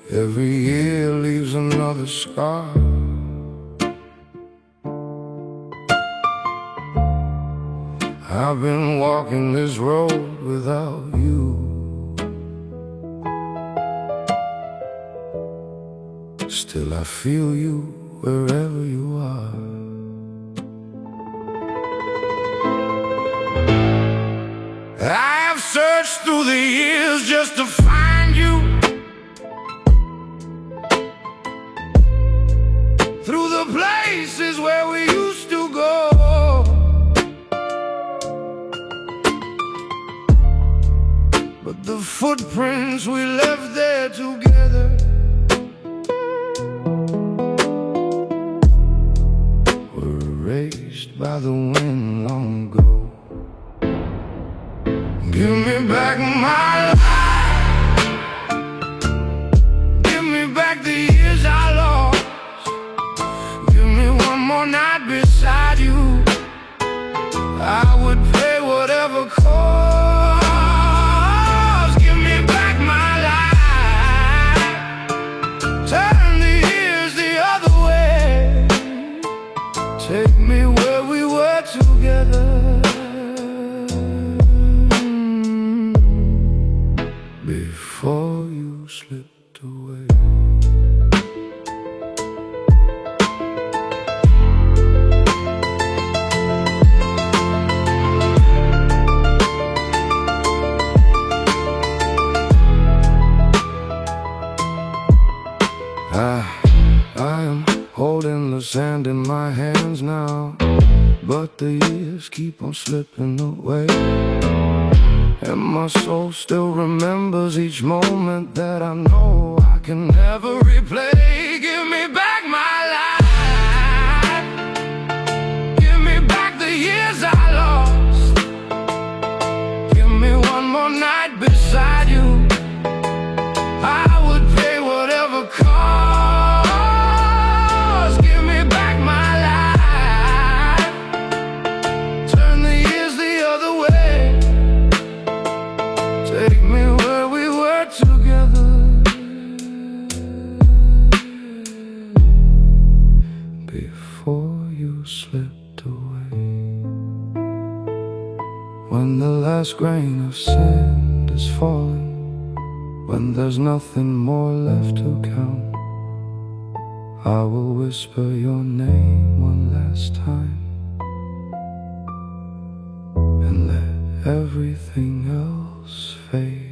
Every year leaves another scar. I've been walking this road without you. Still I feel you wherever you are. I have searched through the years just to find you, through the places where we used to go. But the footprints we left there together were erased by the wind long ago. Give me back my life, give me back the years I lost. Give me one more night beside you, I would pay whatever cost. Give me back my life, turn the years the other way. Take me where we were together, before you slipped away. I am holding the sand in my hands now, but the years keep on slipping away. And my soul still remembers each moment that I know I can never replay. Give me back my life, give me back the years I lost. Give me one more night beside you, I would pay whatever cost. Give me back my life, turn the years the other way. Take me where we were together, before you slipped away. When the last grain of sand is falling, when there's nothing more left to count, I will whisper your name one last time, and let everything else fade.